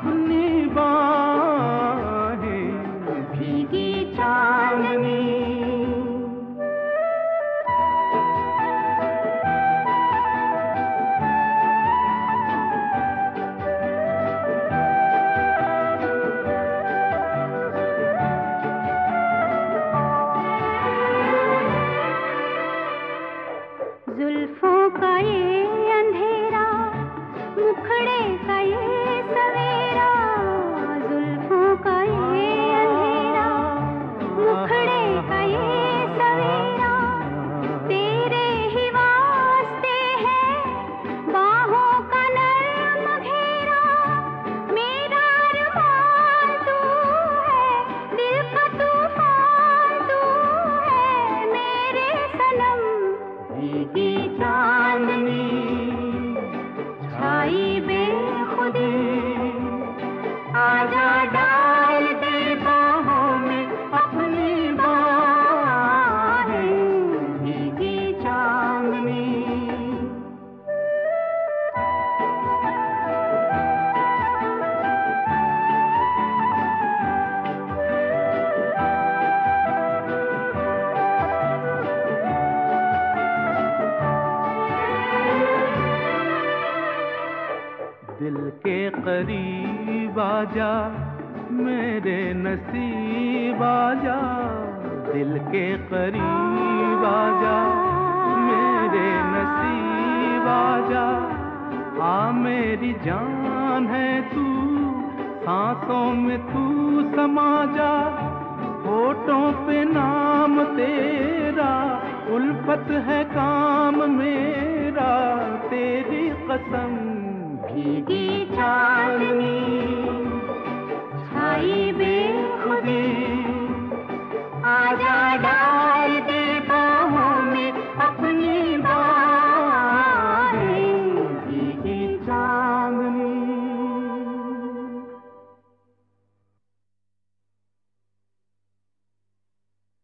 अपनी बाहें भीगी चांदनी। जुल्फों का ये अंधेरा, मुखड़े का ये सवेरा, जुल्फों का ये अंधेरा, मुखड़े का ये सवेरा, तेरे ही वास्ते है बाहों का नर्म घेरा। मेरा अरमान तू है, दिल का तूफान तू है, मेरे सनम भीगी चांदनी छाई बेखुदी। आजा डाल दे बाहों में अपनी बाहें भीगी चांदनी। दिल के करीब आजा मेरे नसीब आजा, दिल के करीब आजा मेरे नसीब आजा। आ मेरी जान है तू, सांसों में तू समा जा, होठों पे नाम तेरा, उल्फत है काम मेरा, तेरी कसम भीगी चांदनी।